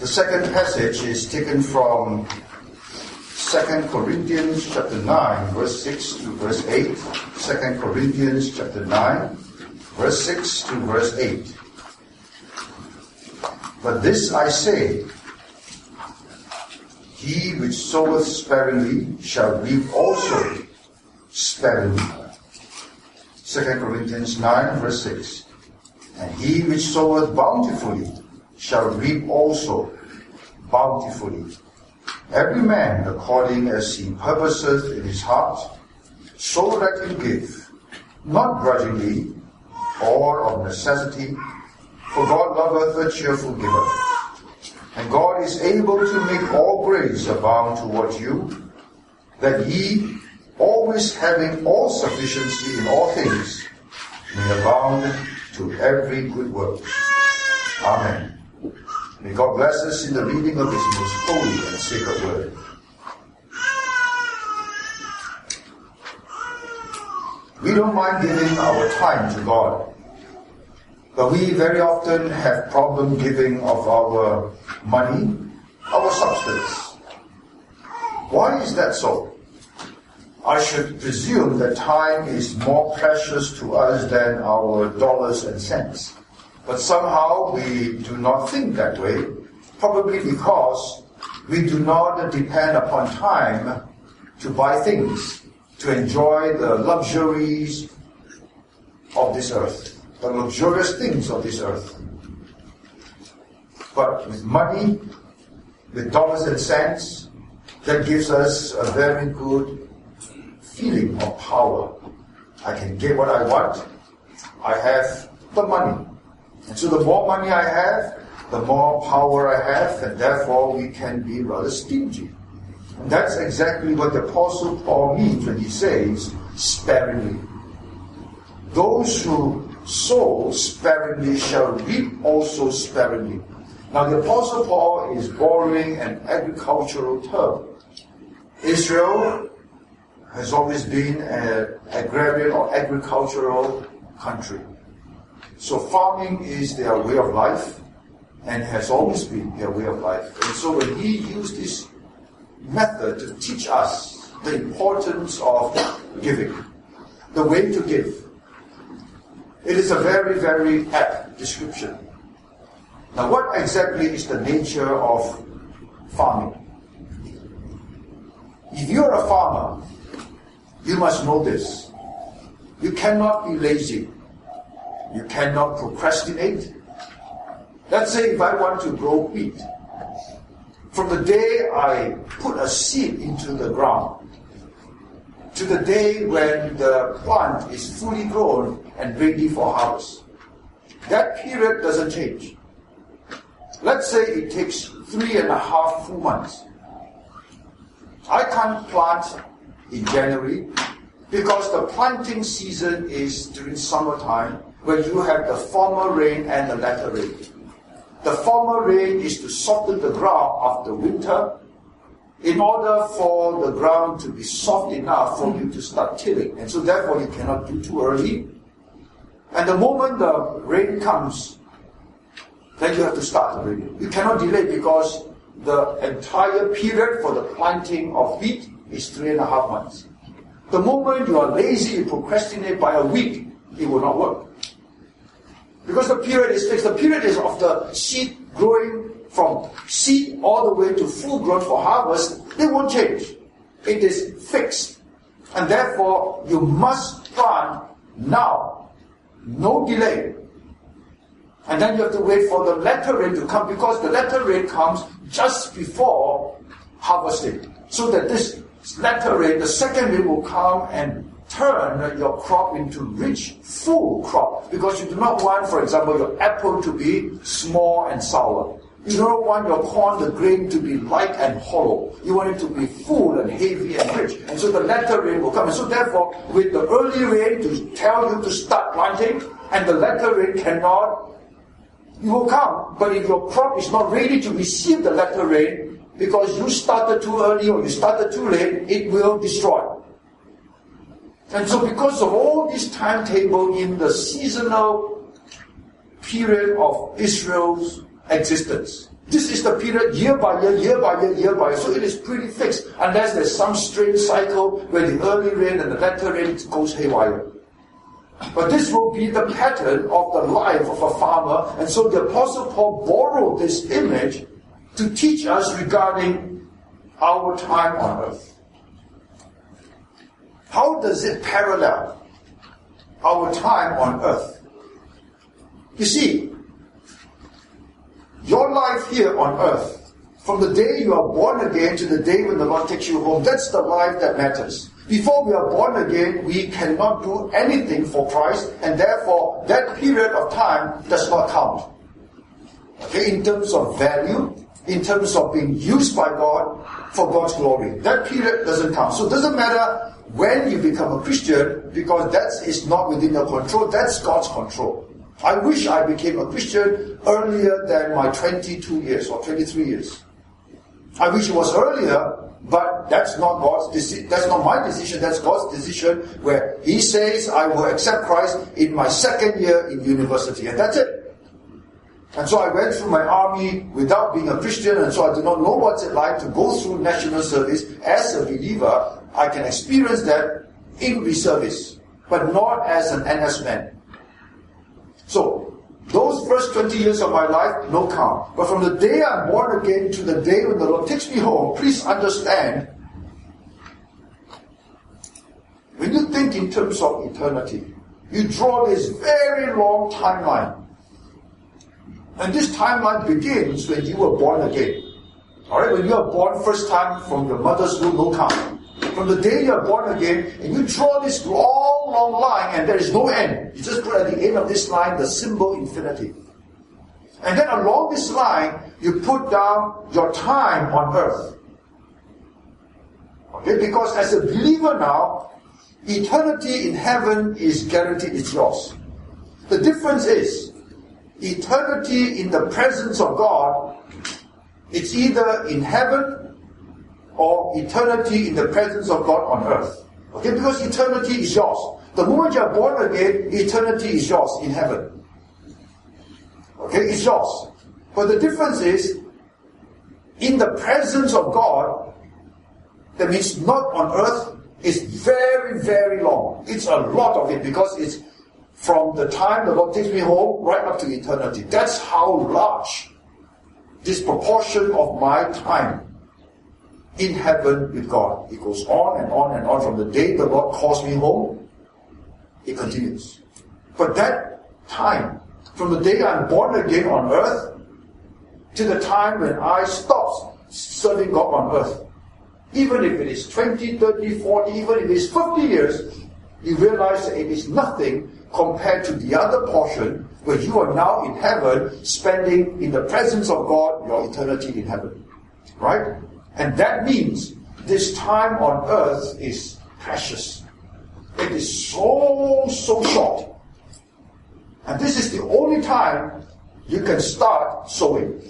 The second passage is taken from 2 Corinthians chapter 9, verse 6 to verse 8. 2 Corinthians chapter 9, verse 6 to verse 8. But this I say, he which soweth sparingly shall reap also sparingly. 2 Corinthians 9, verse 6. And he which soweth bountifully shall reap also bountifully. Every man according as he purposeth in his heart, so let him give, not grudgingly or of necessity, for God loveth a cheerful giver. And God is able to make all grace abound toward you, that ye, always having all sufficiency in all things, may abound to every good work. Amen. May God bless us in the reading of His most holy and sacred word. We don't mind giving our time to God, but we very often have problem giving of our money, our substance. Why is that so? I should presume that time is more precious to us than our dollars and cents. But somehow we do not think that way, probably because we do not depend upon time to buy things, to enjoy the luxuries of this earth, the luxurious things of this earth. But with money, with dollars and cents, that gives us a very good feeling of power. I can get what I want. I have the money. And so the more money I have, the more power I have, and therefore we can be rather stingy. And that's exactly what the Apostle Paul means when he says, sparingly. Those who sow sparingly shall reap also sparingly. Now the Apostle Paul is borrowing an agricultural term. Israel has always been an agrarian or agricultural country. So farming is their way of life and has always been their way of life. And so when he used this method to teach us the importance of giving, the way to give, it is a very, very apt description. Now what exactly is the nature of farming? If you're a farmer, you must know this. You cannot be lazy. You cannot procrastinate. Let's say if I want to grow wheat, from the day I put a seed into the ground to the day when the plant is fully grown and ready for harvest, that period doesn't change. Let's say it takes 3.5 full months. I can't plant in January because the planting season is during summertime, where you have the former rain and the latter rain. The former rain is to soften the ground after winter in order for the ground to be soft enough for you to start tilling. And so therefore you cannot do too early. And the moment the rain comes, then you have to start the rain. You cannot delay because the entire period for the planting of wheat is 3.5 months. The moment you are lazy, you procrastinate by a week, it will not work. Because the period is fixed. The period is of the seed growing from seed all the way to full growth for harvest. It won't change. It is fixed. And therefore, you must plant now. No delay. And then you have to wait for the latter rain to come, because the latter rain comes just before harvesting. So that this latter rain, the second rain, will come and turn your crop into rich, full crop. Because you do not want, for example, your apple to be small and sour. You don't want your corn, the grain, to be light and hollow. You want it to be full and heavy and rich. And so the latter rain will come. And so therefore, with the early rain to tell you to start planting, and the latter rain cannot, it will come. But if your crop is not ready to receive the latter rain, because you started too early or you started too late, it will destroy. And so because of all this timetable in the seasonal period of Israel's existence, This is the period year by year, year by year, year by year. So it is pretty fixed, unless there's some strange cycle where the early rain and the latter rain goes haywire. But this will be the pattern of the life of a farmer. And so the Apostle Paul borrowed this image to teach us regarding our time on earth. How does it parallel our time on earth? You see, your life here on earth, from the day you are born again to the day when the Lord takes you home, that's the life that matters. Before we are born again, we cannot do anything for Christ, and therefore that period of time does not count. Okay, in terms of value, in terms of being used by God for God's glory. That period doesn't count. So it doesn't matter when you become a Christian, because that is not within your control, that's God's control. I wish I became a Christian earlier than my 22 years or 23 years. I wish it was earlier, but that's not God's decision. That's not my decision. That's God's decision, where He says I will accept Christ in my second year in university, and that's it. And so I went through my army without being a Christian, and so I do not know what's it like to go through national service as a believer. I can experience that in reservice, but not as an NS man. So, those first 20 years of my life, no count. But from the day I'm born again to the day when the Lord takes me home, please understand, when you think in terms of eternity, you draw this very long timeline. And this timeline begins when you were born again. Alright, when you are born first time from your mother's womb, no count. From the day you are born again, and you draw this long, long line, and there is no end. You just put at the end of this line the symbol infinity. And then along this line, you put down your time on earth. Okay, because as a believer now, eternity in heaven is guaranteed, it's yours. The difference is, eternity in the presence of God, it's either in heaven or eternity in the presence of God on earth. Okay, because eternity is yours. The moment you are born again, eternity is yours in heaven. Okay, it's yours. But the difference is, in the presence of God, that means not on earth, is very, very long. It's a lot of it, because it's from the time the Lord takes me home right up to eternity. That's how large this proportion of my time in heaven with God. It goes on and on and on. From the day the Lord calls me home, it continues. But that time, from the day I'm born again on earth, to the time when I stop serving God on earth, even if it is 20, 30, 40, even if it is 50 years, you realize that it is nothing compared to the other portion where you are now in heaven, spending in the presence of God your eternity in heaven. Right? And that means this time on earth is precious. It is so short. And this is the only time you can start sowing.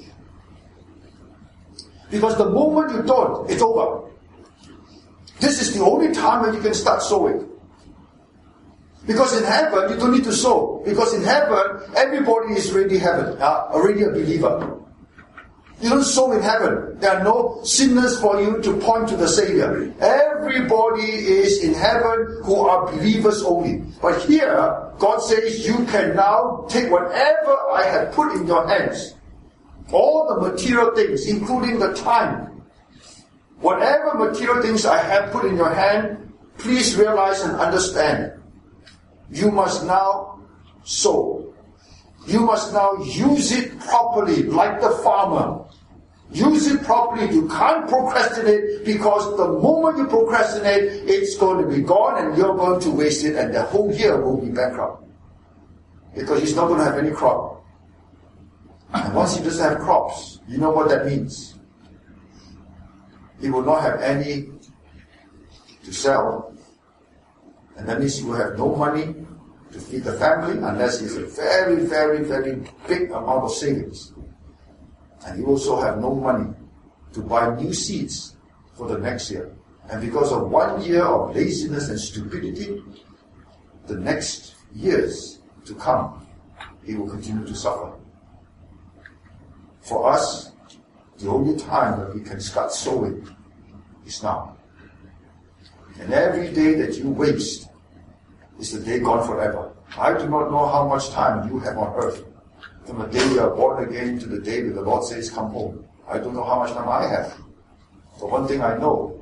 Because the moment you don't, it's over. This is the only time when you can start sowing. Because in heaven, you don't need to sow. Because in heaven, everybody is already a believer. You don't sow in heaven. There are no sinners for you to point to the Savior. Everybody is in heaven who are believers only. But here, God says, you can now take whatever I have put in your hands, all the material things, including the time, whatever material things I have put in your hand, please realize and understand, you must now sow. You must now use it properly, like the farmer. Use it properly. You can't procrastinate, because the moment you procrastinate, it's going to be gone and you're going to waste it, and the whole year will be bankrupt. Because he's not going to have any crop. And once he doesn't have crops, you know what that means. He will not have any to sell. And that means he will have no money to feed the family unless he has a very, very, very big amount of savings. And he also have no money to buy new seeds for the next year. And because of 1 year of laziness and stupidity, the next years to come, he will continue to suffer. For us, The only time that we can start sowing is now. And every day that you waste is the day gone forever. I do not know how much time you have on earth. From the day you are born again to the day that the Lord says, come home. I don't know how much time I have. But one thing I know,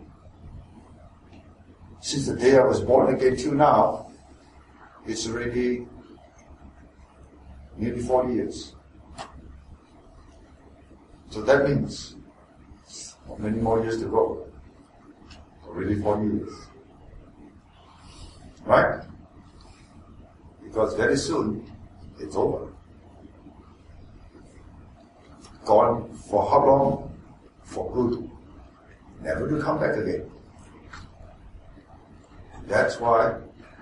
since the day I was born again till now, it's already nearly 40 years. So that means not many more years to go. Already 40 years. Right? Because very soon, it's over. Gone for how long? For good. Never to come back again. That's why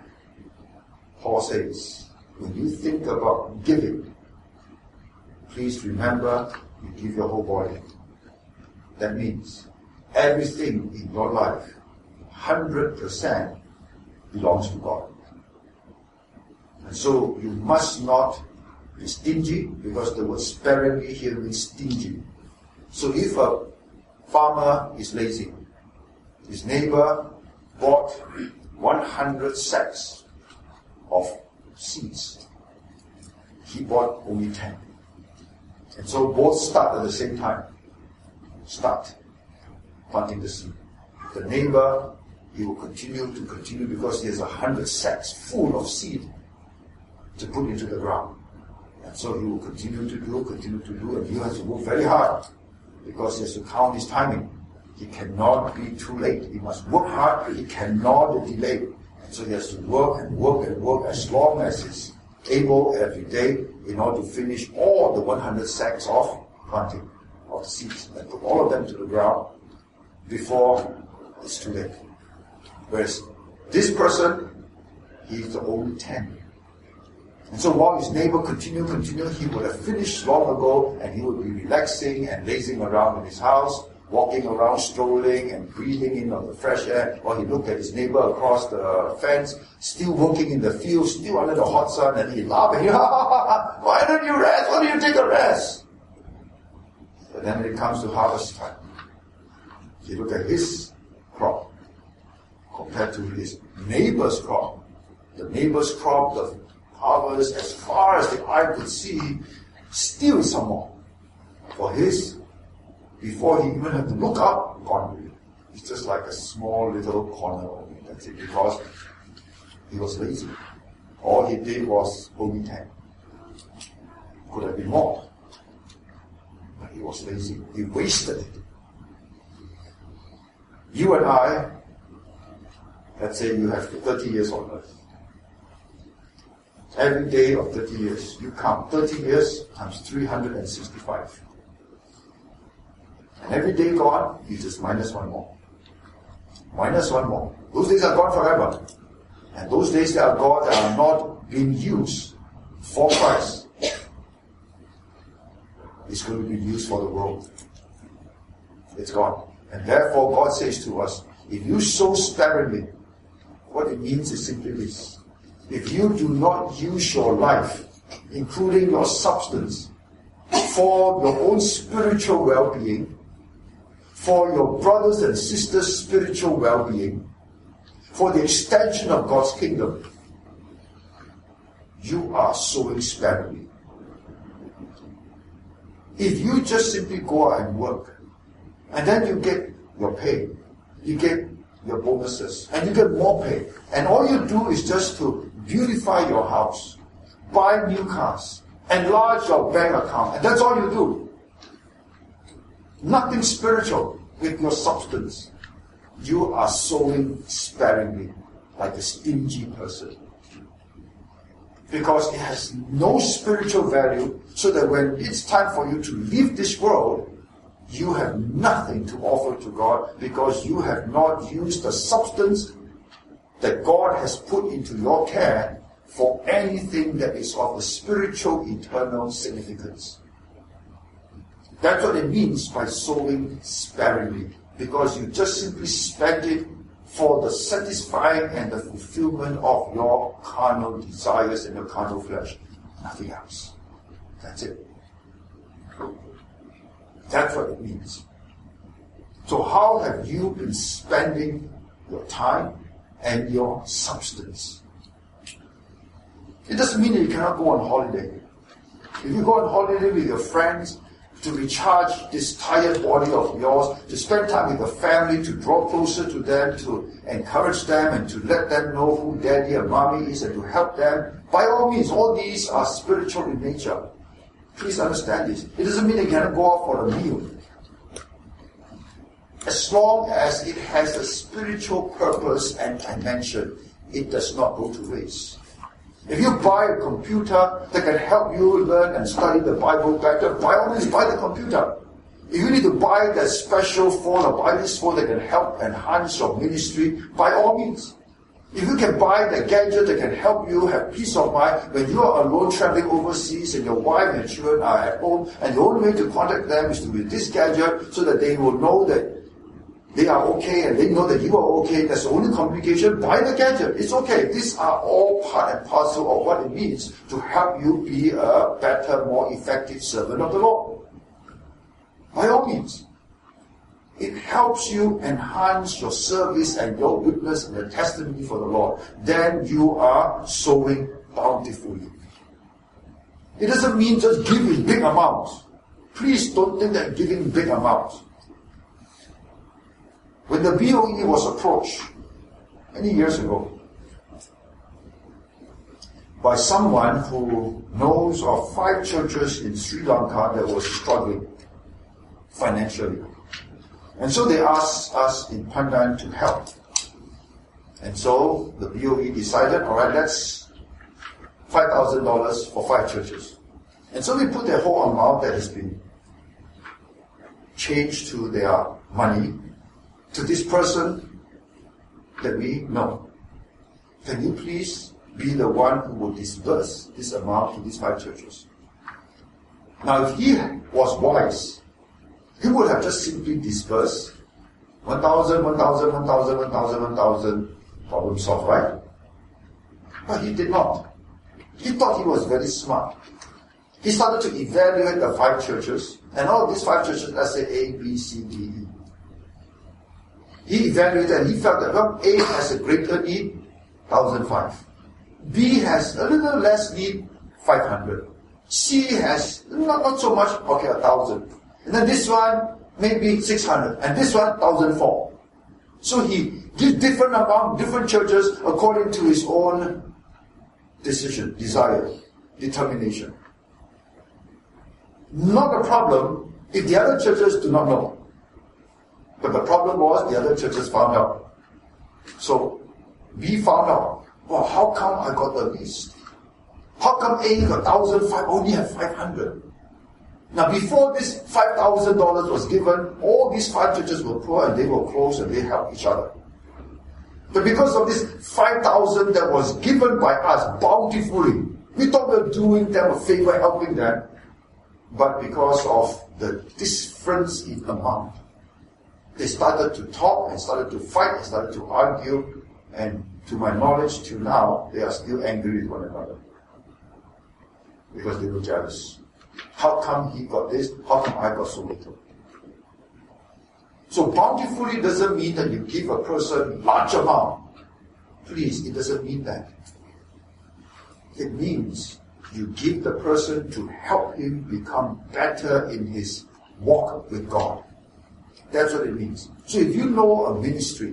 Paul says, when you think about giving, please remember you give your whole body. That means everything in your life, 100% belongs to God. And so you must not be stingy, because the word sparingly here means stingy. So if a farmer is lazy, his neighbor bought 100 sacks of seeds, he bought only 10. And so both start at the same time. Start planting the seed. The neighbor, he will continue because he has 100 sacks full of seed to put into the ground. And so he will continue to do, and he has to work very hard because he has to count his timing. He cannot be too late. He must work hard, he cannot delay. And so he has to work as long as he's able every day in order to finish all the 100 sacks of planting of the seeds and put all of them to the ground before it's too late. Whereas this person, he's the only 10. And so while his neighbor continue, he would have finished long ago, and he would be relaxing and lazing around in his house, walking around, strolling and breathing in on the fresh air, while he looked at his neighbor across the fence, still working in the field, still under the hot sun, and he laughed at him, why don't you rest? Why don't you take a rest? But then when it comes to harvest time, you look at his crop compared to his neighbor's crop. The neighbor's crop, the harvest as far as the eye could see, still some more. For his, before he even had to look up, gone. It's just like a small little corner only. That's it. Because he was lazy. All he did was only 10. Could have been more. But he was lazy. He wasted it. You and I, let's say you have 30 years on earth. Every day of 30 years, you count 30 years times 365. And every day gone, you just minus one more. Minus one more. Those days are gone forever. And those days that are gone that are not being used for Christ, it's going to be used for the world. It's gone. And therefore God says to us, if you sow sparingly, what it means is simply this. If you do not use your life, including your substance, for your own spiritual well-being, for your brothers and sisters' spiritual well-being, for the extension of God's kingdom, you are sowing sparingly. If you just simply go out and work, and then you get your pay, you get your bonuses, and you get more pay, and all you do is just to beautify your house, buy new cars, enlarge your bank account, and that's all you do. Nothing spiritual with your substance. You are sowing sparingly, like a stingy person. Because it has no spiritual value, so that when it's time for you to leave this world, you have nothing to offer to God, because you have not used the substance that God has put into your care for anything that is of a spiritual, eternal significance. That's what it means by sowing sparingly, because you just simply spend it for the satisfying and the fulfillment of your carnal desires and your carnal flesh. Nothing else. That's it. That's what it means. So how have you been spending your time and your substance? It doesn't mean that you cannot go on holiday. If you go on holiday with your friends, to recharge this tired body of yours, to spend time with the family, to draw closer to them, to encourage them and to let them know who daddy and mommy is and to help them, by all means, all these are spiritual in nature. Please understand this. It doesn't mean you cannot go out for a meal. As long as it has a spiritual purpose and dimension, it does not go to waste. If you buy a computer that can help you learn and study the Bible better, by all means buy the computer. If you need to buy that special phone or buy this phone that can help enhance your ministry, by all means. If you can buy the gadget that can help you have peace of mind when you are alone traveling overseas and your wife and children are at home, and the only way to contact them is to with this gadget so that they will know that they are okay and they know that you are okay. That's the only communication. Buy the gadget. It's okay. These are all part and parcel of what it means to help you be a better, more effective servant of the Lord. By all means. It helps you enhance your service and your witness and the testimony for the Lord. Then you are sowing bountifully. It doesn't mean just give in big amounts. Please don't think that giving big amounts. When the BOE was approached many years ago by someone who knows of 5 churches in Sri Lanka that were struggling financially. And so they asked us in Pandan to help. And so the BOE decided, all right, let's $5,000 for 5 churches. And so we put the whole amount that has been changed to their money to this person that we know. Can you please be the one who will disburse this amount to these 5 churches? Now, if he was wise, he would have just simply disbursed 1,000, 1,000, 1,000, 1,000, 1,000, problem solved, right? But he did not. He thought he was very smart. He started to evaluate the 5 churches, and all these 5 churches, let's say A, B, C, D, E. He evaluated and he felt that, well, A has a greater need, 1,005. B has a little less need, 500. C has not so much, okay, 1,000. And then this one, maybe 600. And this one, 1,004. So he gives different amount, different churches according to his own decision, desire, determination. Not a problem if the other churches do not know. But the problem was the other churches found out. So B found out, well, how come I got the least? How come A got 1,005, only have 500? Now before this $5,000 was given, all these 5 churches were poor and they were close and they helped each other. But because of this 5,000 that was given by us bountifully, we thought we were doing them a favor, helping them. But because of the difference in amount, they started to talk and started to fight and started to argue, and to my knowledge, till now, they are still angry with one another. Because they were jealous. How come he got this? How come I got so little? So bountifully doesn't mean that you give a person large amount. Please, it doesn't mean that. It means you give the person to help him become better in his walk with God. That's what it means. So if you know a ministry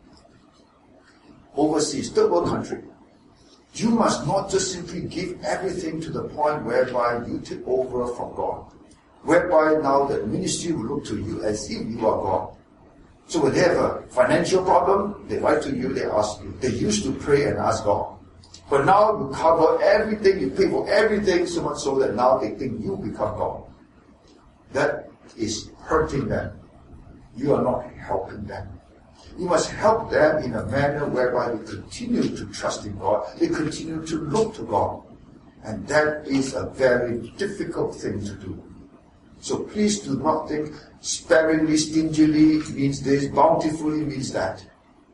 overseas, third world country, you must not just simply give everything to the point whereby you take over from God. Whereby now the ministry will look to you as if you are God. So when they have a financial problem, they write to you, they ask you. They used to pray and ask God. But now you cover everything, you pay for everything, so much so that now they think you become God. That is hurting them. You are not helping them. You must help them in a manner whereby they continue to trust in God. They continue to look to God. And that is a very difficult thing to do. So please do not think sparingly, stingily means this, bountifully means that.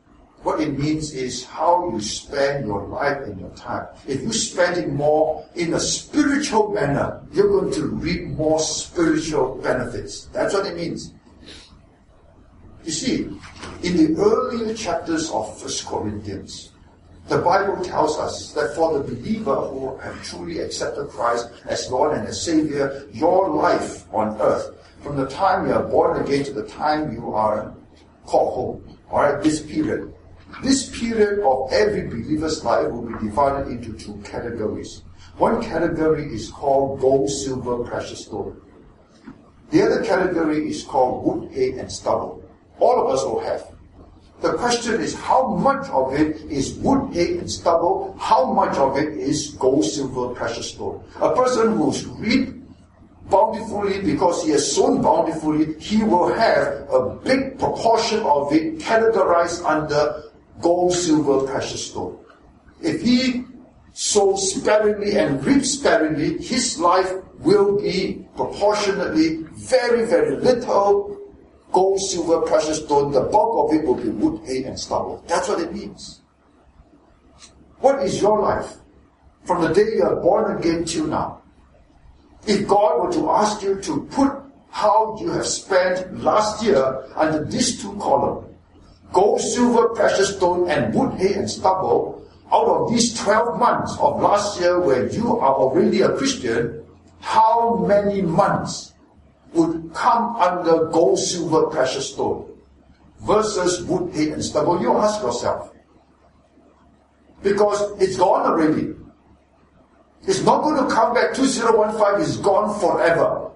What it means is how you spend your life and your time. If you spend it more in a spiritual manner, you're going to reap more spiritual benefits. That's what it means. You see, in the earlier chapters of 1 Corinthians, the Bible tells us that for the believer who have truly accepted Christ as Lord and as Savior, your life on earth, from the time you are born again to the time you are called home, alright, this period of every believer's life will be divided into two categories. One category is called gold, silver, precious stone. The other category is called wood, hay, and stubble. All of us will have. The question is, how much of it is wood, hay, and stubble? How much of it is gold, silver, precious stone? A person who's reaped bountifully because he has sown bountifully, he will have a big proportion of it categorized under gold, silver, precious stone. If he sows sparingly and reaps sparingly, his life will be proportionately very, very little gold, silver, precious stone. The bulk of it will be wood, hay, and stubble. That's what it means. What is your life from the day you are born again till now? If God were to ask you to put how you have spent last year under these two columns, gold, silver, precious stone, and wood, hay, and stubble, out of these 12 months of last year where you are already a Christian, how many months would come under gold, silver, precious stone versus wood, hay, and stubble? You ask yourself. Because it's gone already. It's not going to come back. 2015 is gone forever.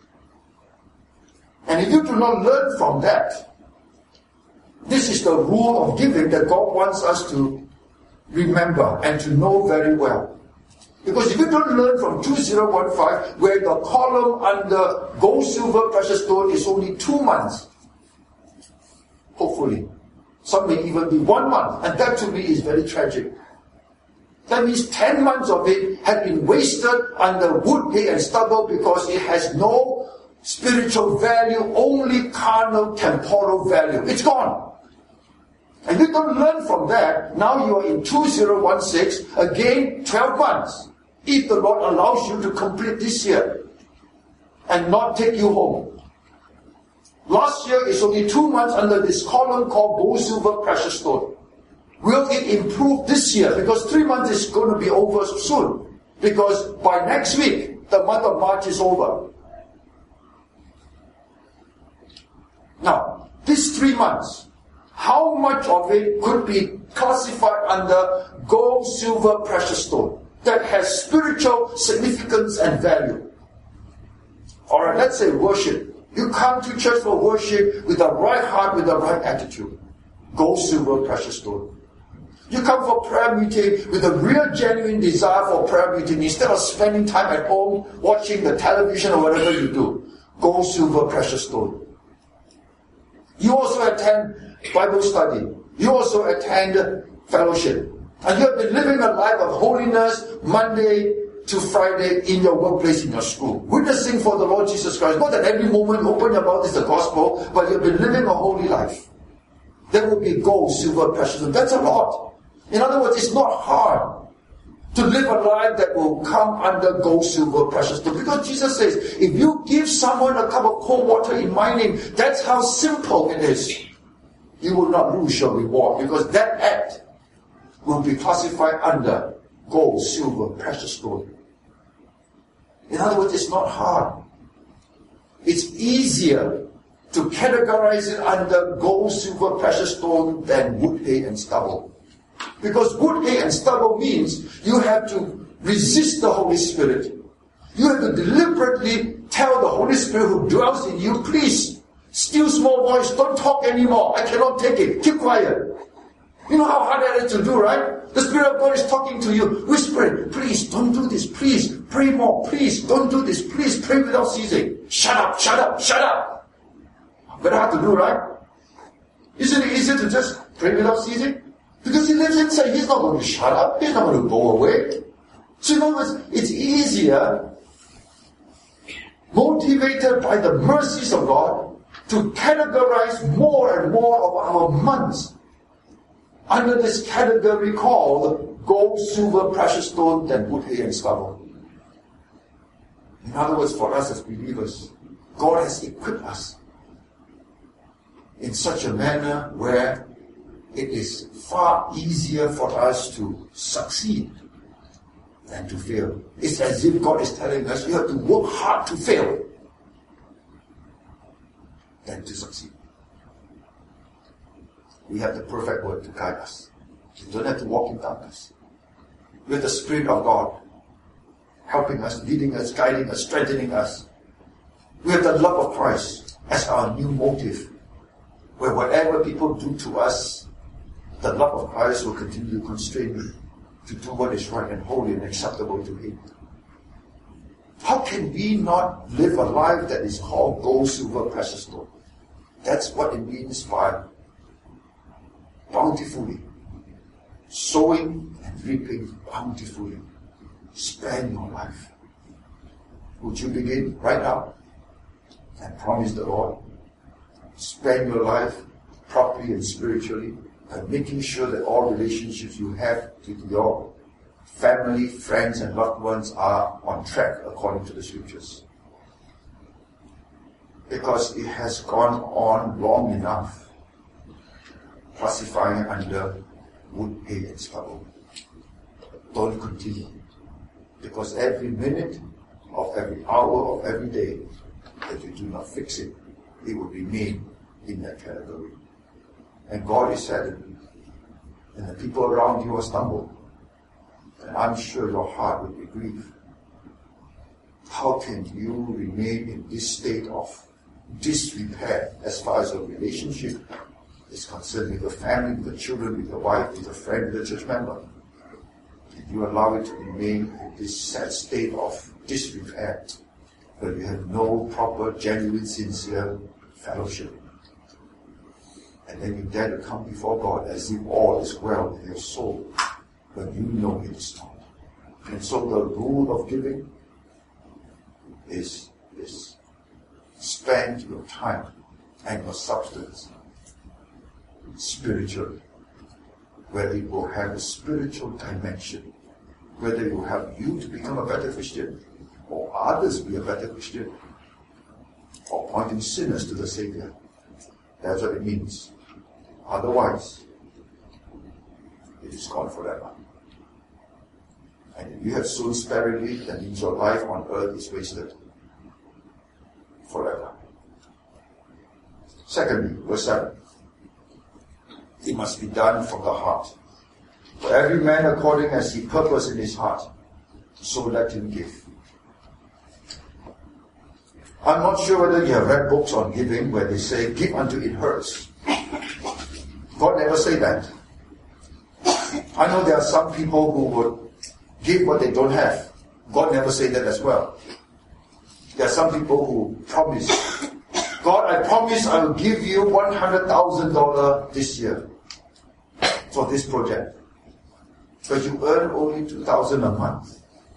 And if you do not learn from that, this is the rule of giving that God wants us to remember and to know very well. Because if you don't learn from 2015, where the column under gold, silver, precious stone is only 2 months, hopefully, some may even be 1 month, and that to me is very tragic. That means 10 months of it have been wasted under wood, hay, and stubble because it has no spiritual value, only carnal, temporal value. It's gone. And you don't learn from that. Now you are in 2016, again 12 months. If the Lord allows you to complete this year and not take you home. Last year is only 2 months under this column called gold, silver, precious stone. Will it improve this year? Because 3 months is going to be over soon. Because by next week, the month of March is over. Now, these 3 months, how much of it could be classified under gold, silver, precious stone that has spiritual significance and value? Alright, let's say worship. You come to church for worship with the right heart, with the right attitude. Gold, silver, precious stone. You come for prayer meeting with a real genuine desire for prayer meeting instead of spending time at home watching the television or whatever you do. Gold, silver, precious stone. You also attend Bible study. You also attend fellowship. And you have been living a life of holiness Monday to Friday in your workplace, in your school. Witnessing for the Lord Jesus Christ. Not that every moment you open your mouth is the gospel, but you have been living a holy life. There will be gold, silver, precious stone. That's a lot. In other words, it's not hard to live a life that will come under gold, silver, precious stone. Because Jesus says, if you give someone a cup of cold water in my name, that's how simple it is. You will not lose your reward, because that act will be classified under gold, silver, precious stone. In other words, it's not hard. It's easier to categorize it under gold, silver, precious stone than wood, hay, and stubble. Because wood, hay, and stubble means you have to resist the Holy Spirit. You have to deliberately tell the Holy Spirit who dwells in you, please, still small voice, don't talk anymore. I cannot take it. Keep quiet. You know how hard that is to do, right? The Spirit of God is talking to you, whispering, please, don't do this. Please, pray more. Please, don't do this. Please, pray without ceasing. Shut up, shut up, shut up. Very hard to do, right? Isn't it easier to just pray without ceasing? Because he lives inside. He's not going to shut up. He's not going to go away. So in other words, it's easier, motivated by the mercies of God, to categorize more and more of our months under this category called gold, silver, precious stone, then wood, hay, and stubble. In other words, for us as believers, God has equipped us in such a manner where it is far easier for us to succeed than to fail. It's as if God is telling us you have to work hard to fail than to succeed. We have the perfect word to guide us. We don't have to walk in darkness. We have the Spirit of God helping us, leading us, guiding us, strengthening us. We have the love of Christ as our new motive, where whatever people do to us, the love of Christ will continue to constrain me to do what is right and holy and acceptable to Him. How can we not live a life that is called gold, silver, precious stone? That's what it means by bountifully. Sowing and reaping bountifully. Spend your life. Would you begin right now and promise the Lord? Spend your life properly and spiritually by making sure that all relationships you have with your family, friends, and loved ones are on track according to the Scriptures. Because it has gone on long enough, classifying under wood, hay, and stubble. Don't continue. Because every minute of every hour of every day that you do not fix it, it will remain in that category. And God is saddened. And the people around you will stumble. And I'm sure your heart will be grieved. How can you remain in this state of disrepair as far as your relationship is concerned with your family, with your children, with your wife, with your friend, with your church member? If you allow it to remain in this sad state of disrepair, where you have no proper, genuine, sincere fellowship, and then you dare to come before God as if all is well with your soul, when you know it is not. And so the rule of giving is spend your time and your substance spiritually, where it will have a spiritual dimension, whether it will help you to become a better Christian, or others be a better Christian, or pointing sinners to the Savior. That's what it means. Otherwise, it is gone forever. And if you have sown sparingly, that means your life on earth is wasted forever. Secondly, verse 7. It must be done from the heart. For every man according as he purpose in his heart, so let him give. I'm not sure whether you have read books on giving where they say, give until it hurts. God never say that. I know there are some people who would give what they don't have. God never say that as well. There are some people who promise, God, I promise I will give you $100,000 this year for this project. But you earn only $2,000 a month.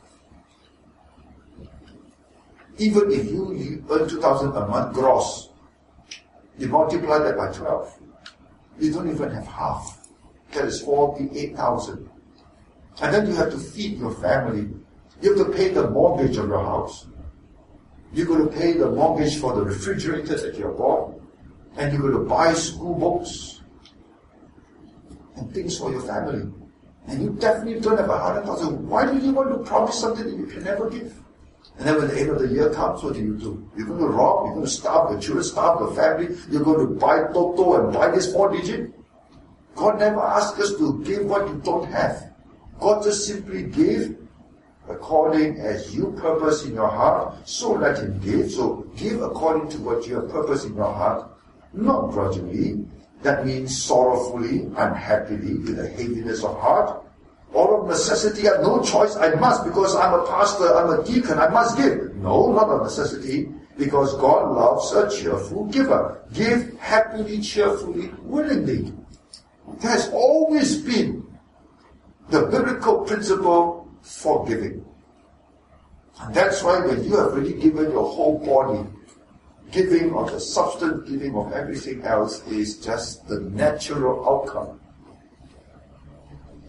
Even if you earn $2,000 a month gross, you multiply that by 12. You don't even have half. That is $48,000. And then you have to feed your family. You have to pay the mortgage of your house. You're going to pay the mortgage for the refrigerator that you bought. And you're going to buy school books and things for your family. And you definitely don't have $100,000. Why do you want to promise something that you can never give? And then when the end of the year comes, what do? You're going to rob, you're going to starve the children, starve the family, you're going to buy Toto and buy this 4-digit. God never asked us to give what you don't have. God just simply gave according as you purpose in your heart, so let him give. So give according to what you have purpose in your heart, not grudgingly. That means sorrowfully, unhappily, with a heaviness of heart. Or of necessity, I have no choice, I must, because I'm a pastor, I'm a deacon, I must give. No, not of necessity, because God loves a cheerful giver. Give happily, cheerfully, willingly. It has always been the biblical principle for giving. And that's why when you have really given your whole body, giving of the substance, giving of everything else is just the natural outcome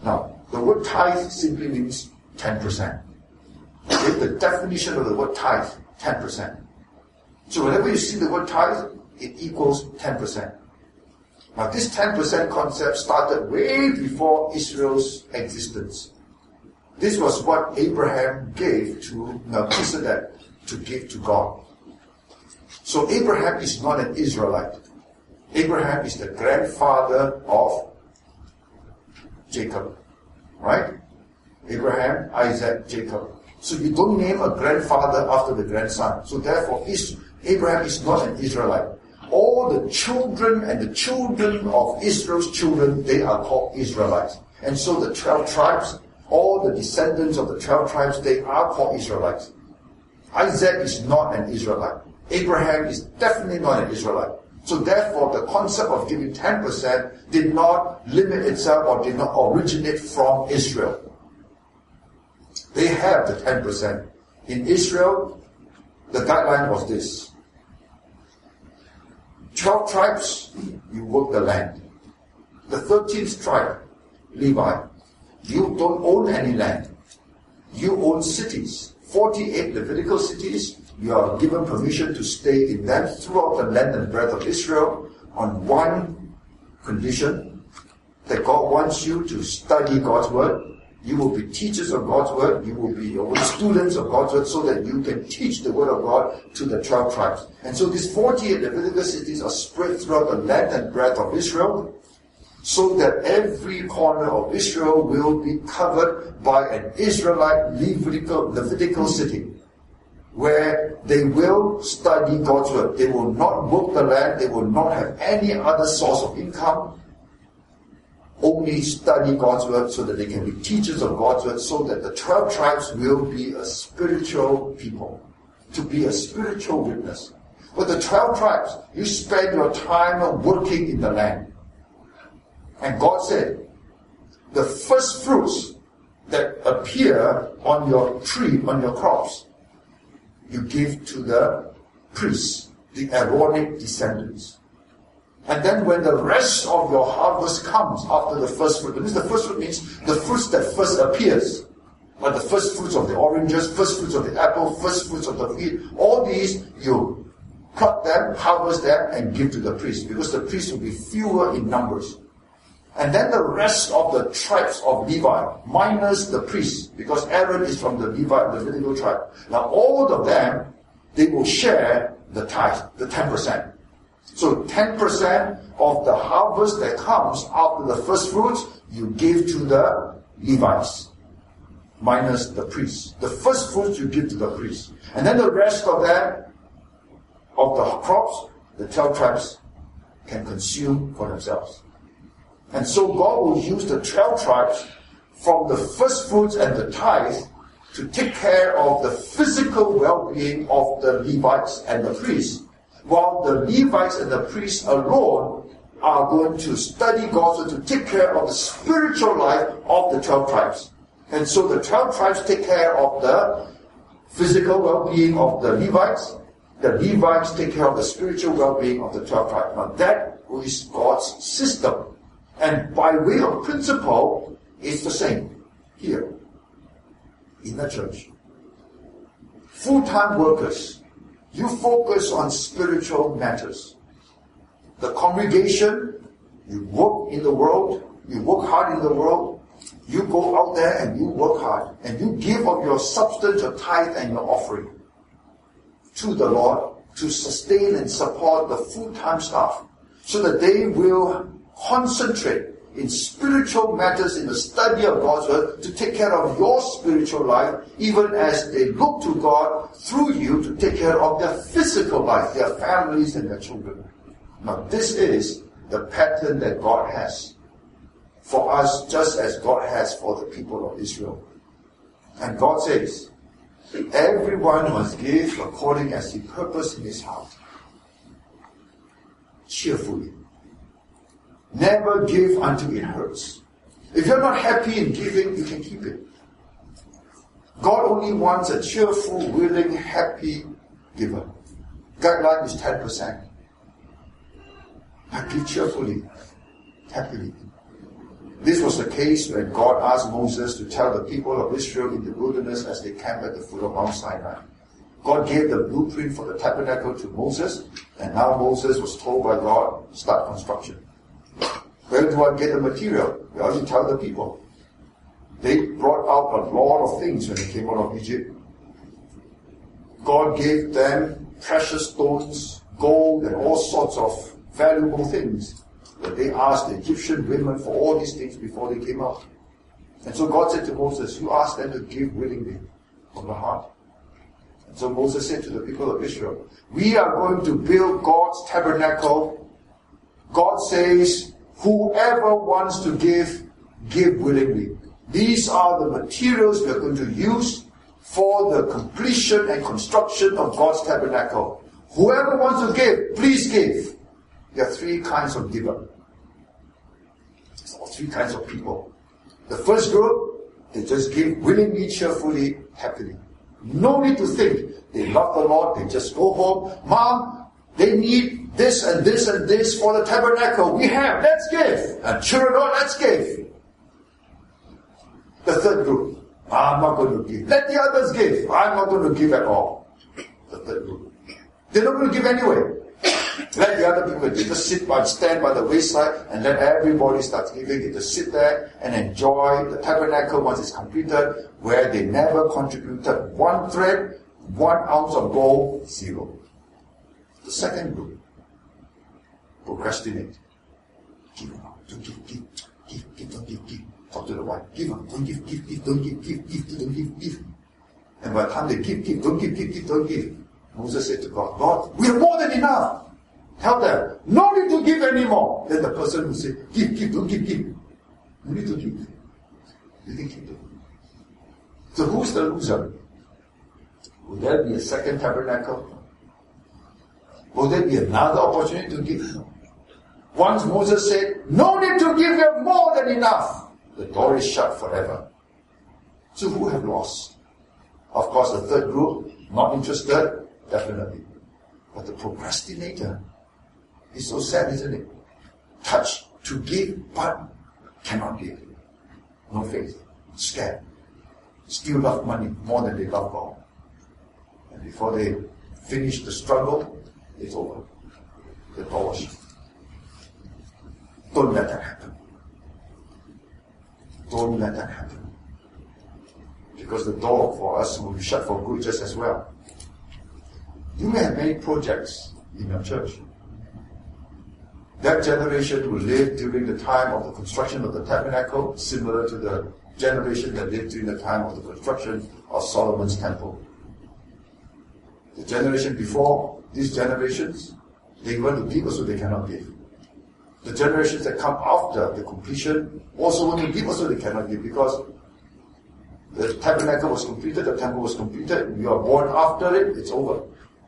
Now, the word tithe simply means 10%. Okay, the definition of the word tithe, 10%. So whenever you see the word tithe, it equals 10%. Now this 10% concept started way before Israel's existence. This was what Abraham gave to Melchizedek to give to God. So Abraham is not an Israelite. Abraham is the grandfather of Jacob. Right? Abraham, Isaac, Jacob. So you don't name a grandfather after the grandson. So therefore, Abraham is not an Israelite. All the children and the children of Israel's children, they are called Israelites. And so the 12 tribes, all the descendants of the 12 tribes, they are called Israelites. Isaac is not an Israelite. Abraham is definitely not an Israelite. So therefore, the concept of giving 10% did not limit itself or did not originate from Israel. They have the 10%. In Israel, the guideline was this. 12 tribes, you work the land. The 13th tribe, Levi, you don't own any land. You own cities. 48 Levitical cities, you are given permission to stay in them throughout the length and breadth of Israel on one condition, that God wants you to study God's word. You will be teachers of God's word. You will be students of God's word so that you can teach the word of God to the 12 tribes. And so these 48 Levitical cities are spread throughout the length and breadth of Israel so that every corner of Israel will be covered by an Israelite Levitical city where they will study God's word. They will not work the land. They will not have any other source of income. Only study God's word so that they can be teachers of God's word so that the 12 tribes will be a spiritual people, to be a spiritual witness. But the 12 tribes, you spend your time working in the land. And God said, the first fruits that appear on your tree, on your crops, you give to the priests, the Aaronic descendants. And then when the rest of your harvest comes after the first fruit, the first fruit means the fruits that first appears, like the first fruits of the oranges, first fruits of the apple, first fruits of the wheat, all these you pluck them, harvest them, and give to the priest, because the priests will be fewer in numbers. And then the rest of the tribes of Levi, minus the priests, because Aaron is from the Levitical tribe. Now all of them, they will share the tithe, the 10%. So 10% of the harvest that comes after the first fruits, you give to the Levites, minus the priests. The first fruits you give to the priests. And then the rest of them, of the crops, the 12 tribes can consume for themselves. And so God will use the 12 tribes from the first fruits and the tithe to take care of the physical well-being of the Levites and the priests, while the Levites and the priests alone are going to study God, so to take care of the spiritual life of the 12 tribes. And so the 12 tribes take care of the physical well-being of the Levites. The Levites take care of the spiritual well-being of the 12 tribes. Now that is God's system. And by way of principle, it's the same here in the church. Full-time workers, you focus on spiritual matters. The congregation, you work in the world, you work hard in the world, you go out there and you work hard, and you give of your substance, your tithe and your offering to the Lord to sustain and support the full-time staff, so that they will concentrate in spiritual matters, in the study of God's word, to take care of your spiritual life, even as they look to God through you to take care of their physical life, their families and their children. Now this is the pattern that God has for us, just as God has for the people of Israel. And God says, everyone must give according as he purposed in his heart, cheerfully. Never give until it hurts. If you're not happy in giving, you can keep it. God only wants a cheerful, willing, happy giver. Guideline is 10%. I give cheerfully, happily. This was the case when God asked Moses to tell the people of Israel in the wilderness as they camped at the foot of Mount Sinai. God gave the blueprint for the tabernacle to Moses, and now Moses was told by God, start construction. Where do I get the material? Well, you tell the people. They brought out a lot of things when they came out of Egypt. God gave them precious stones, gold, and all sorts of valuable things. But they asked the Egyptian women for all these things before they came out. And so God said to Moses, you ask them to give willingly from the heart. And so Moses said to the people of Israel, we are going to build God's tabernacle. God says, whoever wants to give willingly. These are the materials we are going to use for the completion and construction of God's tabernacle. Whoever wants to give, please give. There are three kinds of giver. Or three kinds of people. The first group, they just give willingly, cheerfully, happily. No need to think. They love the Lord, they just go home. Mom, they need this and this and this for the tabernacle. We have, let's give. And children, oh, let's give. The third group, I'm not going to give. Let the others give. I'm not going to give at all. The third group. They're not going to give anyway. Let the other people just stand by the wayside and let everybody start giving. They just sit there and enjoy the tabernacle once it's completed, where they never contributed one thread, 1 ounce of gold, zero. The second group, procrastinate. Give up, don't give, don't give. Talk to the wife, give up, don't give, don't give. And by the time they give, don't give, don't give. Moses said to God, God, we have more than enough. Tell them, no need to give anymore. Then the person will say, give, don't give. No need to give. You can keep it. So who's the loser? Will there be a second tabernacle? Will there be another opportunity to give? Once Moses said, no need to give, you have more than enough. The door is shut forever. So who have lost? Of course, the third group, not interested, definitely. But the procrastinator is so sad, isn't it? Touched to give, but cannot give. No faith. Scared. Still love money more than they love God. And before they finish the struggle, it's over. The door was shut. Don't let that happen. Don't let that happen. Because the door for us will be shut for good just as well. You may have many projects in your church. That generation will live during the time of the construction of the tabernacle, similar to the generation that lived during the time of the construction of Solomon's temple. The generation before these generations, they want to give, also they cannot give. The generations that come after the completion also want to give, also they cannot give, because the tabernacle was completed, the temple was completed, you are born after it, it's over.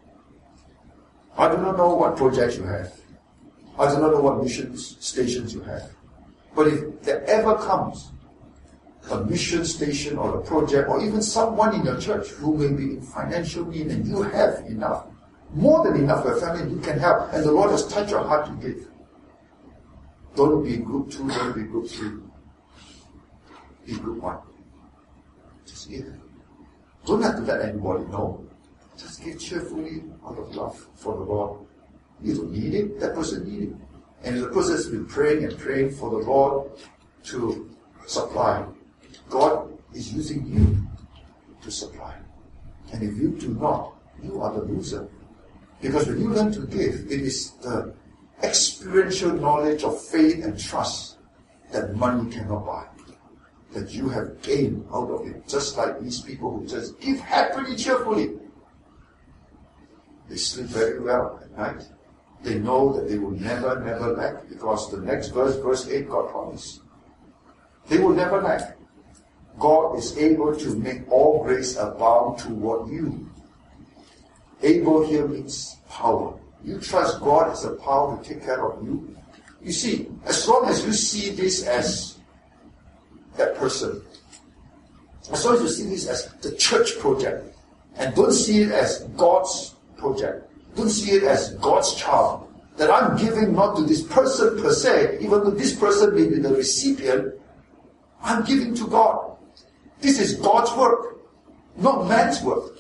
I do not know what projects you have. I do not know what mission stations you have. But if there ever comes a mission station or a project, or even someone in your church who may be in financial need and you have enough, more than enough for your family, you can help, and the Lord has touched your heart to give. Don't be group 2, don't be group 3. Be group 1. Just give. Don't have to let anybody know. Just give cheerfully out of love for the Lord. You don't need it, that person needs it. And if the person has been praying and praying for the Lord to supply, God is using you to supply. And if you do not, you are the loser. Because when you learn to give, it is the experiential knowledge of faith and trust that money cannot buy. That you have gained out of it. Just like these people who just give happily, cheerfully. They sleep very well at night. They know that they will never lack, because the next verse, verse 8, God promised. They will never lack. God is able to make all grace abound toward you. Able here means power. You trust God as a power to take care of you. You see, as long as you see this as that person, as long as you see this as the church project, and don't see it as God's project, don't see it as God's child, that I'm giving not to this person per se, even though this person may be the recipient, I'm giving to God. This is God's work, not man's work.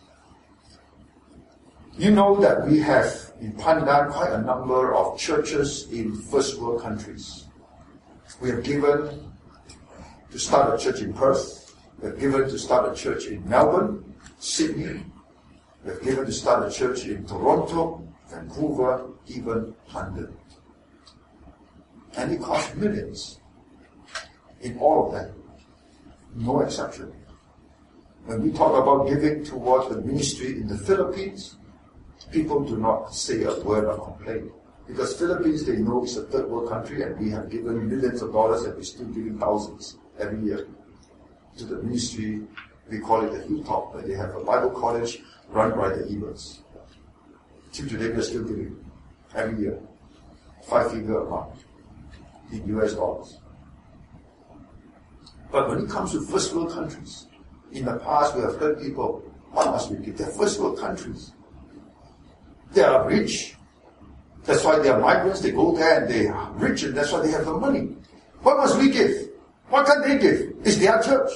You know that we have in Pandan quite a number of churches in first world countries. We have given to start a church in Perth. We have given to start a church in Melbourne, Sydney. We have given to start a church in Toronto, Vancouver, even London. And it costs millions in all of them. No exception. When we talk about giving towards the ministry in the Philippines, people do not say a word or complain. Because Philippines, they know it's a third world country and we have given millions of dollars and we're still giving thousands every year to the ministry. We call it the Hilltop, where they have a Bible college run by the Eberts. Till today, we're still giving every year 5-figure amount in US dollars. But when it comes to first world countries, in the past we have heard people, why must we give? They're first world countries. They are rich. That's why they are migrants. They go there and they are rich and that's why they have the money. Why must we give? Why can't they give? It's their church.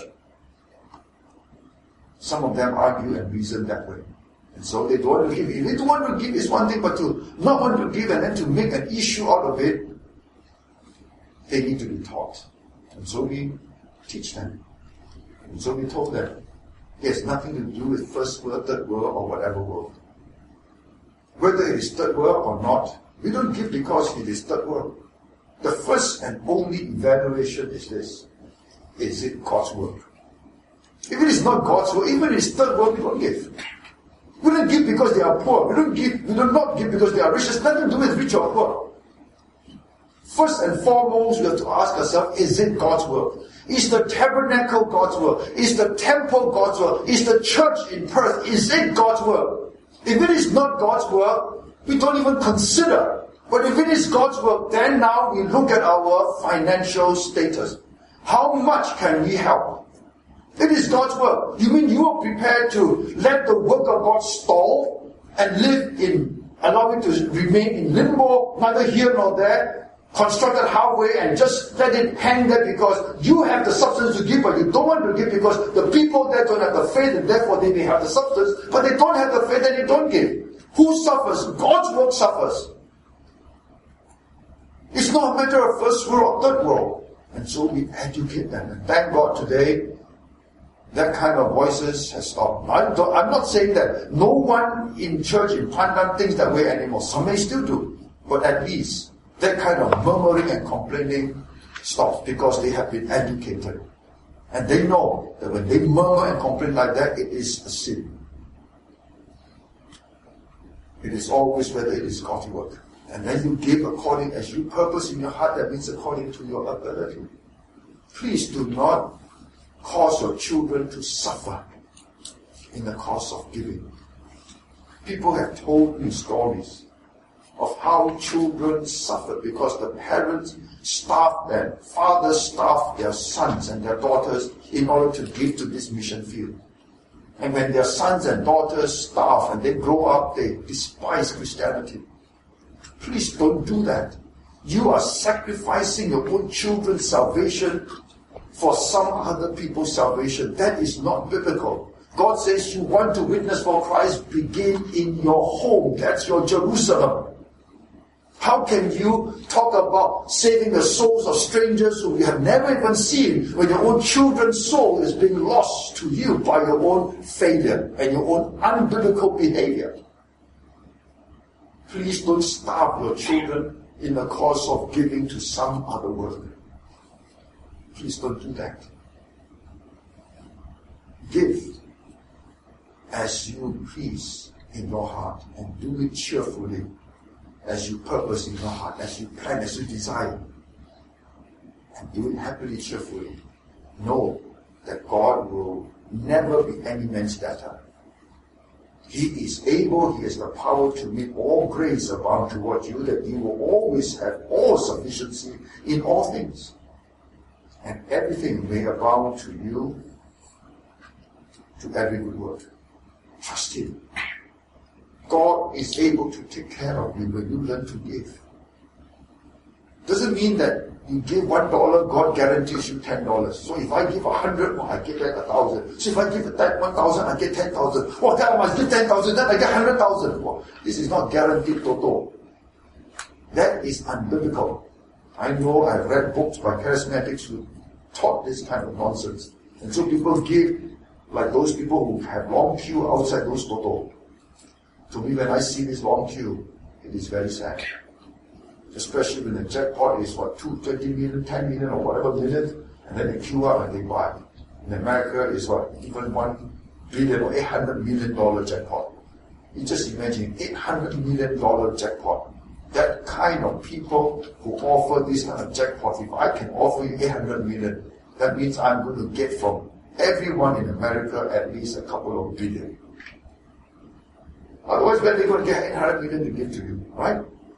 Some of them argue and reason that way. And so they don't want to give. If they don't want to give, it's one thing, but to not want to give and then to make an issue out of it, they need to be taught. And so we teach them. And so we told them, it has nothing to do with first world, third world, or whatever world. Whether it is third world or not, we don't give because it is third world. The first and only evaluation is this. Is it God's work? If it is not God's work, even if it's third world, we don't give. We don't give because they are poor. We do not give because they are rich. It has nothing to do with rich or poor. First and foremost, we have to ask ourselves, is it God's work? Is the tabernacle God's work? Is the temple God's work? Is the church in Perth, is it God's work? If it is not God's work, we don't even consider. But if it is God's work, then now we look at our financial status. How much can we help? It is God's work. You mean you are prepared to let the work of God stall and allow it to remain in limbo, neither here nor there, constructed halfway, and just let it hang there because you have the substance to give, but you don't want to give because the people there don't have the faith, and therefore they may have the substance, but they don't have the faith and they don't give. Who suffers? God's work suffers. It's not a matter of first world or third world. And so we educate them. And thank God today, that kind of voices has stopped. I'm not saying that no one in church in Pandan thinks that way anymore. Some may still do. But at least that kind of murmuring and complaining stops because they have been educated. And they know that when they murmur and complain like that, it is a sin. It is always whether it is God's work. And then you give according as you purpose in your heart, that means according to your ability. Please do not cause your children to suffer in the course of giving. People have told me stories of how children suffered because the parents starved them, fathers starved their sons and their daughters in order to give to this mission field. And when their sons and daughters starve and they grow up, they despise Christianity. Please don't do that. You are sacrificing your own children's salvation for some other people's salvation. That is not biblical. God says you want to witness for Christ, begin in your home. That's your Jerusalem. How can you talk about saving the souls of strangers who you have never even seen when your own children's soul is being lost to you by your own failure and your own unbiblical behavior? Please don't starve your children in the course of giving to some other work. Please don't do that. Give as you please in your heart and do it cheerfully as you purpose in your heart, as you plan, as you desire. And do it happily, cheerfully. Know that God will never be any man's debtor. He is able, He has the power to make all grace abound toward you, that you will always have all sufficiency in all things. And everything may abound to you, to every good work. Trust Him. God is able to take care of you when you learn to give. Doesn't mean that you give $1, God guarantees you $10. So if I give 100, I get back 1,000. So if I give 1,000, I get 10,000. Well, then I must give 10,000, then I get 100,000. Well, this is not guaranteed total. That is unbiblical. I know I've read books by charismatics who taught this kind of nonsense. And so people give like those people who have long queue outside those toto. To me, when I see this long queue, it is very sad. Especially when the jackpot is 20 million, 10 million or whatever million, and then they queue up and they buy. In America, it's even $1 billion or $800 million jackpot. You just imagine $800 million jackpot. That kind of people who offer this kind of jackpot, if I can offer you 800 million, that means I'm going to get from everyone in America at least a couple of billion. Otherwise, when they're going to get 800 million to give to you, right?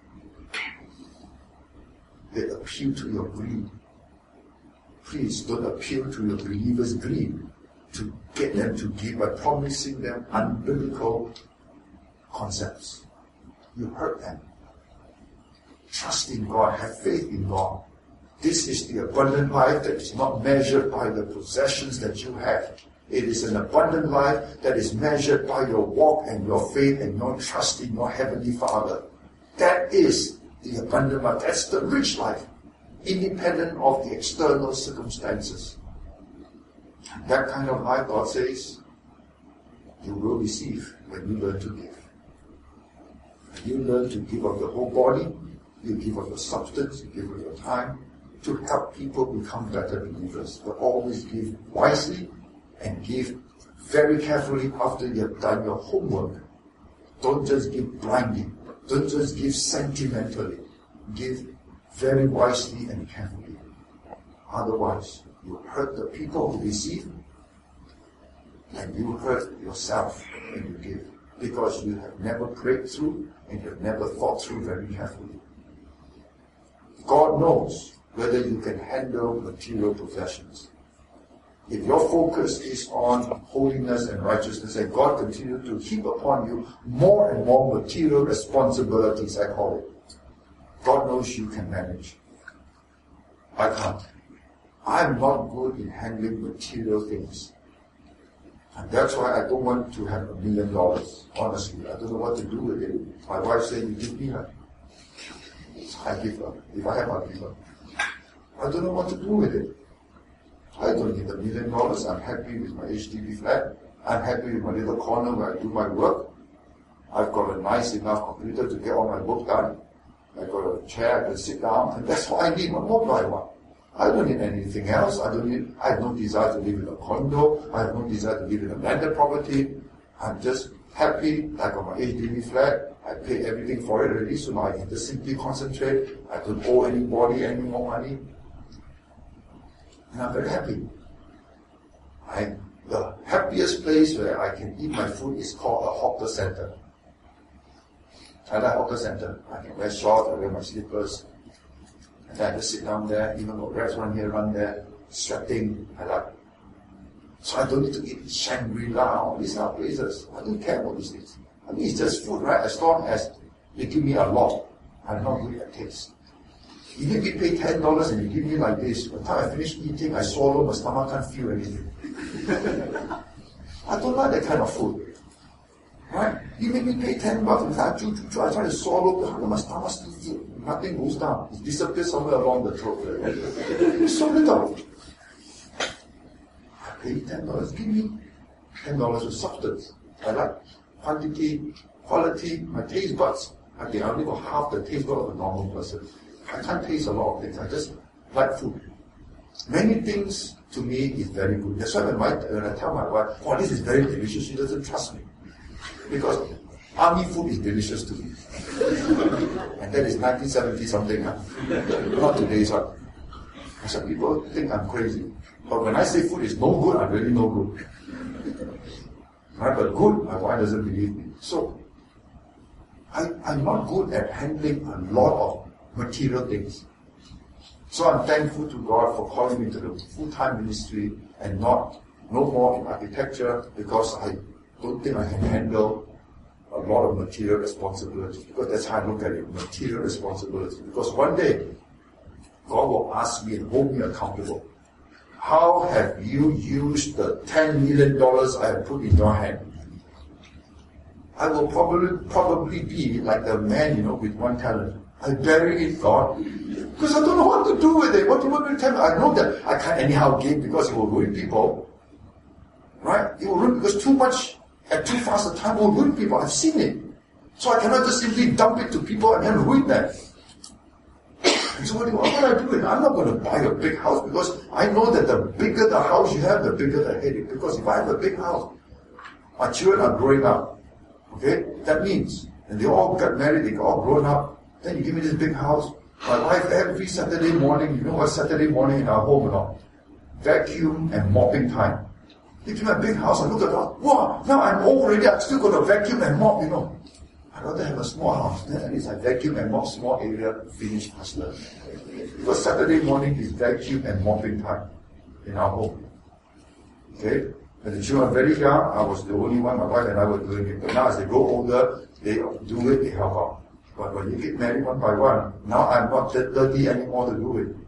They appeal to your greed. Please don't appeal to your believers' greed to get them to give by promising them unbiblical concepts. You hurt them. Trust in God, have faith in God. This is the abundant life that is not measured by the possessions that you have. It is an abundant life that is measured by your walk and your faith and your trust in your Heavenly Father. That is the abundant life. That's the rich life, independent of the external circumstances. And that kind of life, God says, you will receive when you learn to give. When you learn to give of your whole body, you give of your substance, you give of your time, to help people become better believers. But always give wisely and give very carefully after you have done your homework. Don't just give blindly. Don't just give sentimentally. Give very wisely and carefully. Otherwise, you hurt the people who receive, and you hurt yourself when you give, because you have never prayed through and you have never thought through very carefully. God knows whether you can handle material possessions. If your focus is on holiness and righteousness, and God continue to heap upon you more and more material responsibilities, I call it, God knows you can manage. I can't. I'm not good in handling material things. And that's why I don't want to have $1 million. Honestly, I don't know what to do with it. My wife said, you give me her. I give her. If I have, I give her. I don't know what to do with it. I don't need $1 million. I'm happy with my HDB flat. I'm happy with my little corner where I do my work. I've got a nice enough computer to get all my work done. I've got a chair I can sit down, and that's what I need. What more do I want? I don't need anything else. I have no desire to live in a condo. I have no desire to live in a landed property. I'm just happy. I got my HDB flat. I pay everything for it already, so now I can just simply concentrate. I don't owe anybody any more money. And I'm very happy. The happiest place where I can eat my food is called a hawker center. I like hawker center. I can wear shorts, I wear my slippers. And then I just sit down there, even though rats run here, run there, sweating. I like. So I don't need to eat Shangri-La, all these other places. I don't care about these things. I mean, it's just food, right? As long as they give me a lot, I'm not good at taste. You give me pay $10 and you give me like this. By the time I finish eating, I swallow, my stomach can't feel anything. I don't like that kind of food. Right? You make me pay $10 and I try to swallow, my stomach still feel. Nothing goes down. It disappears somewhere along the throat. It's so little. I pay $10. Give me $10 of substance. I like quantity, quality, my taste buds. I think I only got half the taste bud of a normal person. I can't taste a lot of things. I just like food. Many things to me is very good. That's why when I tell my wife, oh, this is very delicious, she doesn't trust me. Because army food is delicious to me. And that is 1970 something. Not today's one. Some people think I'm crazy. But when I say food is no good, I'm really no good. Right? But good, my wife doesn't believe me. So, I'm not good at handling a lot of material things. So I'm thankful to God for calling me to the full-time ministry and no more in architecture, because I don't think I can handle a lot of material responsibility, because that's how I look at it, material responsibility. Because one day, God will ask me and hold me accountable. How have you used the $10 million I have put in your hand? I will probably be like the man, with one talent. I bury it, God, because I don't know what to do with it. What do you want me to tell me? I know that I can't anyhow give because it will ruin people. Right? It will ruin, because too much at too fast a time will ruin people. I've seen it. So I cannot just simply dump it to people and then ruin them. And so what do I do? I'm not going to buy a big house, because I know that the bigger the house you have, the bigger the headache. Because if I have a big house, my children are growing up. Okay? That means, and they all got married, they got all grown up. Then you give me this big house. My wife every Saturday morning, you know what Saturday morning in our home or not? Vacuum and mopping time. They give me a big house, I look at it, wow, now I'm old already, I'm still going to vacuum and mop, I'd rather have a small house. Then at least I vacuum and mop small area, finish faster. Because Saturday morning is vacuum and mopping time in our home. Okay? When the children were very young, I was the only one, my wife and I were doing it. But now as they grow older, they do it, they help out. But when you get married one by one, now I'm not that 30 anymore to do it.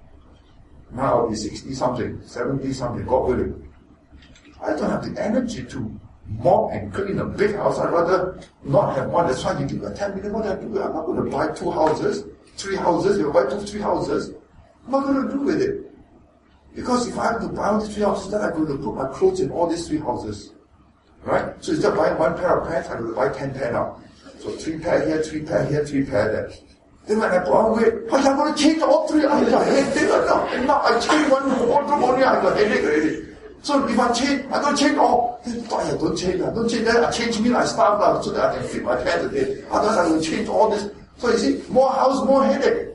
Now I'll be 60-something, 70-something, God willing. I don't have the energy to mop and clean a big house. I'd rather not have one. That's why you give me 10 million. What do I do? I'm not going to buy 2 houses, 3 houses. You buy 2, 3 houses. What am I going to do with it? Because if I have to buy all these 3 houses, then I'm going to put my clothes in all these 3 houses. Right? So instead of buying 1 pair of pants, I'm going to buy 10 pair now. So 3 pair here, 3 pair here, 3 pair there. Then when I put on weight, I'm going to change all 3. I got headache. Now I change one wardrobe only, I got headache already. So if I change, I'm going to change all. Don't change. Then I change me, I starve now so that I can fit my pants again. Otherwise I'm going to change all this. So you see, more house, more headache.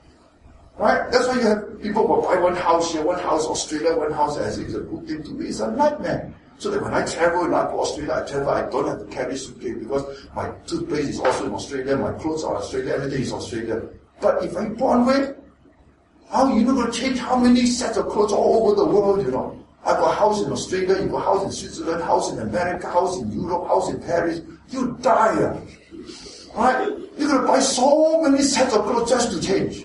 Right? That's why you have people who buy 1 house here, 1 house Australia, 1 house as if it's a good thing to be. It's a nightmare. So that when I travel, and I go to Australia, I don't have to carry suitcase because my toothpaste is also in Australia, my clothes are Australia, everything is Australia. But if I put on weight, how you not going to change how many sets of clothes all over the world, I got a house in Australia, you got a house in Switzerland, house in America, house in Europe, house in Paris. You die. Right? You're going to buy so many sets of clothes just to change.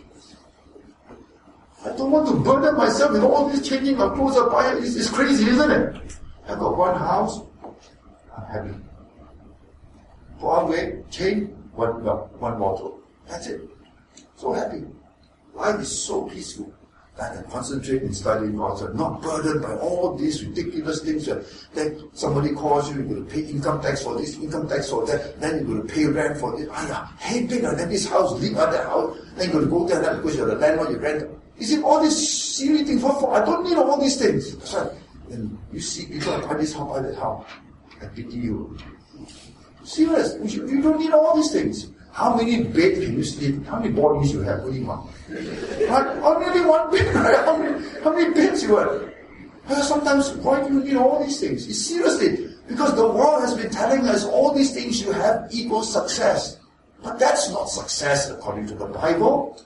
I don't want to burden myself with all this changing of clothes. It's crazy, isn't it? I've got 1 house, I'm happy. Put on weight, change, 1 wardrobe. That's it. So happy. Life is so peaceful. I can concentrate in studying God's word, not burdened by all these ridiculous things. Then somebody calls you, you're going to pay income tax for this, income tax for that, then you're going to pay rent for this. Headache, then this house, leave out that house, then you're going to go there, because you're the landlord, you rent. You see, all these silly things, I don't need all these things. That's right. And you see people buy this house, buy that house. I pity you. Serious, you don't need all these things. How many beds can you sleep? How many bodies you have? What do you want? Right? Only 1 bed, right? How many beds you have? Sometimes, why do you need all these things? Seriously, because the world has been telling us all these things you have equals success. But that's not success according to the Bible.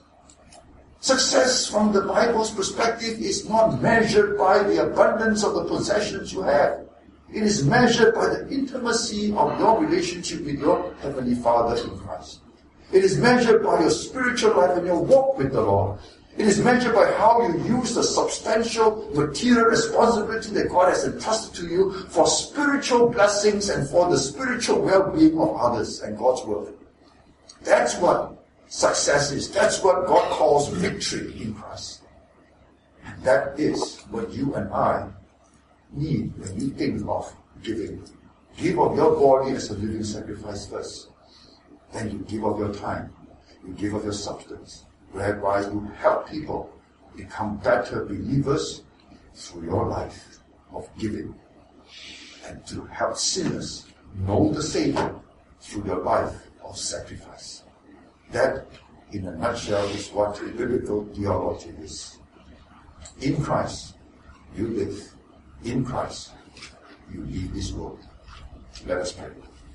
Success from the Bible's perspective is not measured by the abundance of the possessions you have. It is measured by the intimacy of your relationship with your Heavenly Father in Christ. It is measured by your spiritual life and your walk with the Lord. It is measured by how you use the substantial material responsibility that God has entrusted to you for spiritual blessings and for the spiritual well-being of others and God's word. That's what success is. That's what God calls victory in Christ. And that is what you and I need when you think of giving. Give of your body as a living sacrifice first. Then you give of your time. You give of your substance, whereby you help people become better believers through your life of giving. And to help sinners know the Savior through your life of sacrifice. That, in a nutshell, is what biblical theology is. In Christ, you live. In Christ, you leave this world. Let us pray.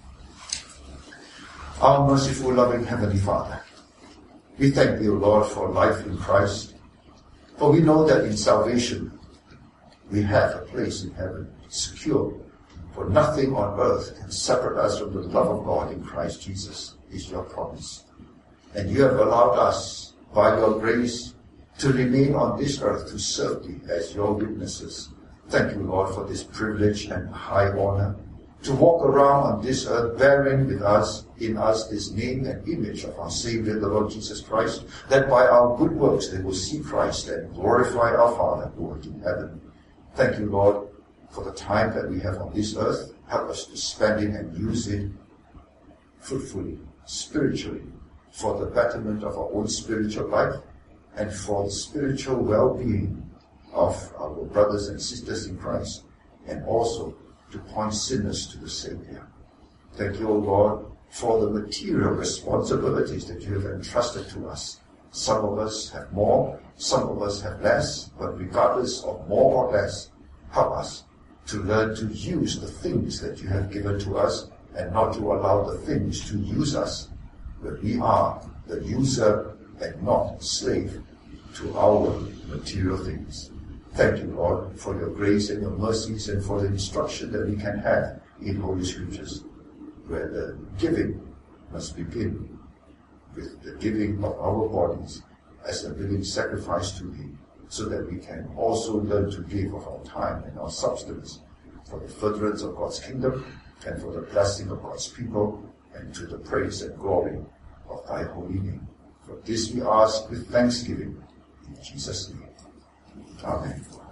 Our merciful, loving Heavenly Father, we thank you, Lord, for life in Christ. For we know that in salvation, we have a place in heaven, secure, For nothing on earth can separate us from the love of God in Christ Jesus, is your promise. And you have allowed us, by your grace, to remain on this earth to serve thee as your witnesses. Thank you, Lord, for this privilege and high honor to walk around on this earth bearing with us, in us, this name and image of our Savior, the Lord Jesus Christ, that by our good works they will see Christ and glorify our Father who art in heaven. Thank you, Lord, for the time that we have on this earth. Help us to spend it and use it fruitfully, spiritually, for the betterment of our own spiritual life and for the spiritual well-being of our brothers and sisters in Christ, and also to point sinners to the Savior. Thank you, O Lord, for the material responsibilities that you have entrusted to us. Some of us have more, some of us have less, but regardless of more or less, help us to learn to use the things that you have given to us and not to allow the things to use us, but we are the user and not slave to our material things. Thank you, Lord, for your grace and your mercies and for the instruction that we can have in Holy Scriptures, where the giving must begin with the giving of our bodies as a living sacrifice to thee, so that we can also learn to give of our time and our substance for the furtherance of God's kingdom and for the blessing of God's people and to the praise and glory of thy holy name. For this we ask with thanksgiving in Jesus' name. Amen.